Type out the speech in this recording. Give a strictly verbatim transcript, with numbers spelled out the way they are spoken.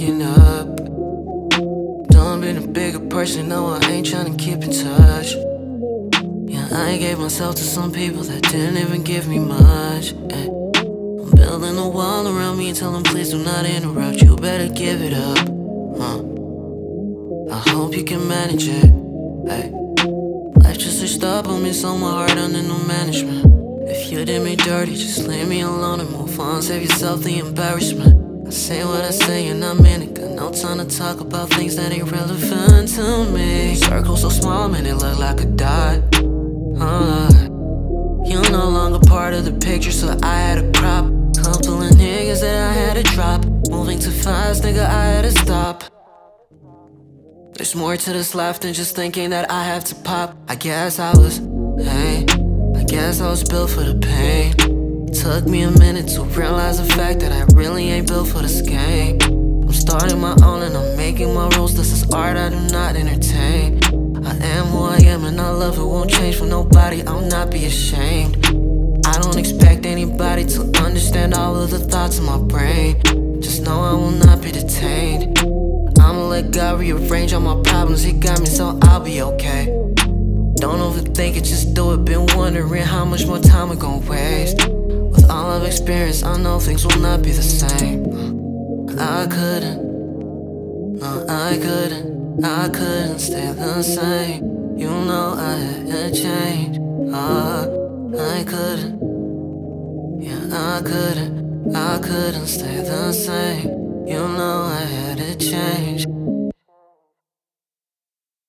waking up. Done been a bigger person, no, I ain't tryna keep in touch. Yeah, I gave myself to some people that didn't even give me much. Ay. I'm building a wall around me and tell them please do not interrupt. You better give it up, huh? I hope you can manage it. Ay. Life just switched up on me, so my heart under new management. If you did me dirty, just leave me alone and move on. Save yourself the embarrassment. I say what I say and I mean it. Got no time to talk about things that ain't relevant to me. Circle so small, man, it look like a dot. Uh, you're no longer part of the picture, so I had to crop. Couple of niggas that I had to drop. Moving too fast, nigga, I had to stop. There's more to this life than just thinking that I have to pop. I guess I was, hey, I guess I was built for the pain. Took me a minute to realize the fact that I really ain't built for this game. I'm starting my own and I'm making my rules. This is art I do not entertain. I am who I am and I love it, won't change for nobody, I'll not be ashamed. I don't expect anybody to understand all of the thoughts in my brain. Just know I will not be detained. I'ma let God rearrange all my problems, He got me so I'll be okay. Don't overthink it, just do it. Been wondering how much more time we're gon' waste. With all I've experienced, I know things will not be the same. I couldn't, no I couldn't, I couldn't stay the same. You know I had to change, uh, I couldn't, yeah I couldn't, I couldn't stay the same. You know I had to change.